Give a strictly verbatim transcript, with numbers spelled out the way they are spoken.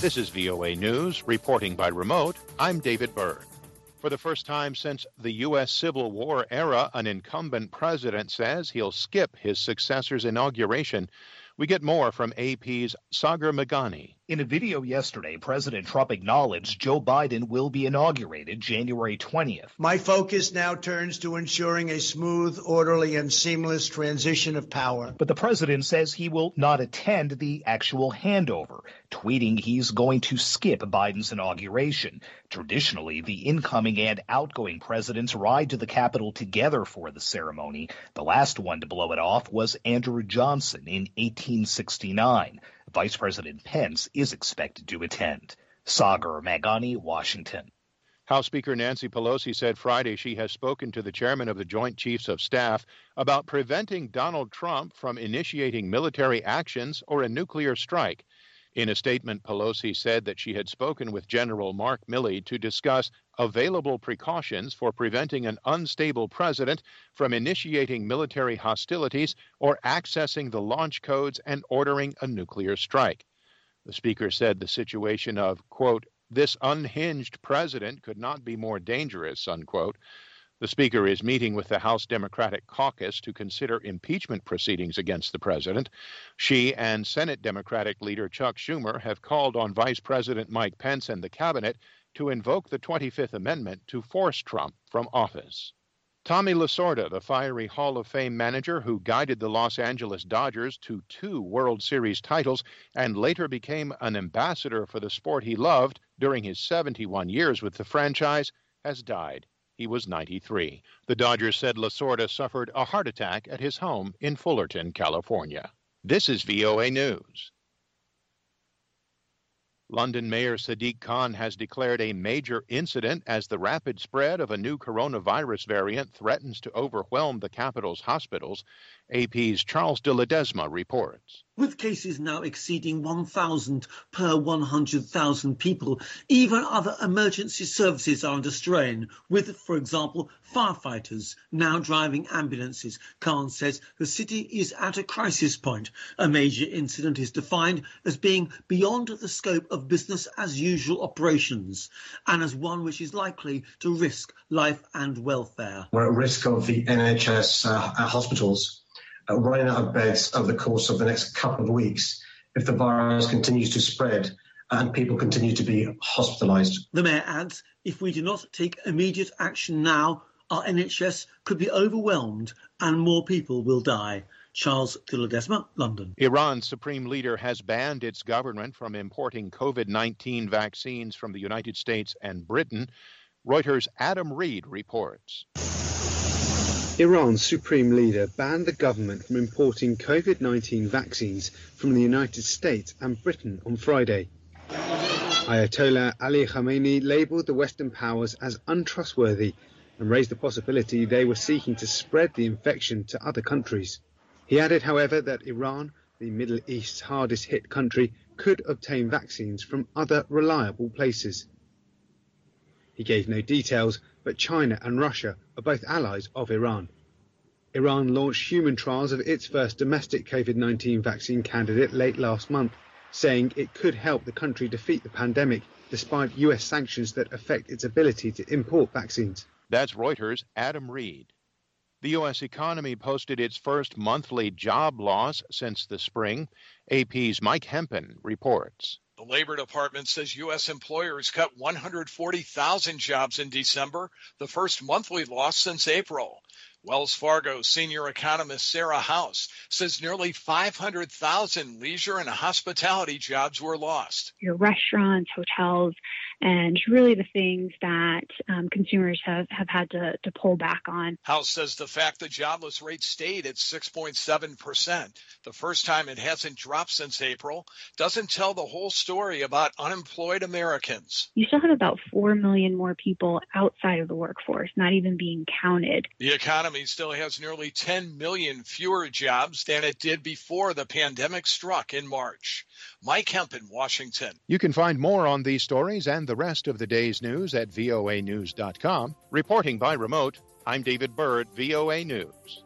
This is V O A News, reporting by remote. I'm David Byrd. For the first time since the U S Civil War era, an incumbent president says he'll skip his successor's inauguration. We get more from A P's Sagar Meghani. In a video yesterday, President Trump acknowledged Joe Biden will be inaugurated January twentieth. My focus now turns to ensuring a smooth, orderly, and seamless transition of power. But the president says he will not attend the actual handover, tweeting he's going to skip Biden's inauguration. Traditionally, the incoming and outgoing presidents ride to the Capitol together for the ceremony. The last one to blow it off was Andrew Johnson in eighteen sixty-nine. Vice President Pence is expected to attend. Sagar Meghani, Washington. House Speaker Nancy Pelosi said Friday she has spoken to the chairman of the Joint Chiefs of Staff about preventing Donald Trump from initiating military actions or a nuclear strike. In a statement, Pelosi said that she had spoken with General Mark Milley to discuss available precautions for preventing an unstable president from initiating military hostilities or accessing the launch codes and ordering a nuclear strike. The speaker said the situation of, quote, this unhinged president could not be more dangerous, unquote. The speaker is meeting with the House Democratic caucus to consider impeachment proceedings against the president. She and Senate Democratic leader Chuck Schumer have called on Vice President Mike Pence and the cabinet to invoke the twenty-fifth Amendment to force Trump from office. Tommy Lasorda, the fiery Hall of Fame manager who guided the Los Angeles Dodgers to two World Series titles and later became an ambassador for the sport he loved during his seventy-one years with the franchise, has died. He was ninety-three. The Dodgers said Lasorda suffered a heart attack at his home in Fullerton, California. This is V O A News. London Mayor Sadiq Khan has declared a major incident as the rapid spread of a new coronavirus variant threatens to overwhelm the capital's hospitals. A P's Charles de Ledesma reports. With cases now exceeding one thousand per one hundred thousand people, even other emergency services are under strain, with, for example, firefighters now driving ambulances. Khan says the city is at a crisis point. A major incident is defined as being beyond the scope of business-as-usual operations and as one which is likely to risk life and welfare. We're at risk of the N H S uh, hospitals Uh, running out of beds over the course of the next couple of weeks if the virus continues to spread and people continue to be hospitalised. The mayor adds, if we do not take immediate action now, our N H S could be overwhelmed and more people will die. Charles de Ledesma, London. Iran's supreme leader has banned its government from importing COVID nineteen vaccines from the United States and Britain. Reuters' Adam Reed reports. Iran's supreme leader banned the government from importing COVID nineteen vaccines from the United States and Britain on Friday. Ayatollah Ali Khamenei labelled the Western powers as untrustworthy and raised the possibility they were seeking to spread the infection to other countries. He added, however, that Iran, the Middle East's hardest hit country, could obtain vaccines from other reliable places. He gave no details, but China and Russia are both allies of Iran. Iran launched human trials of its first domestic COVID nineteen vaccine candidate late last month, saying it could help the country defeat the pandemic despite U S sanctions that affect its ability to import vaccines. That's Reuters' Adam Reed. The U S economy posted its first monthly job loss since the spring. A P's Mike Hempen reports. The Labor Department says U S employers cut one hundred forty thousand jobs in December, the first monthly loss since April. Wells Fargo senior economist Sarah House says nearly five hundred thousand leisure and hospitality jobs were lost. Your restaurants, hotels, and really the things that um, consumers have, have had to, to pull back on. House says the fact the jobless rate stayed at six point seven percent, the first time it hasn't dropped since April, doesn't tell the whole story about unemployed Americans. You still have about four million more people outside of the workforce, not even being counted. The economy still has nearly ten million fewer jobs than it did before the pandemic struck in March. Mike Hempen, Washington. You can find more on these stories and the rest of the day's news at V O A news dot com. Reporting by remote, I'm David Byrd, V O A News.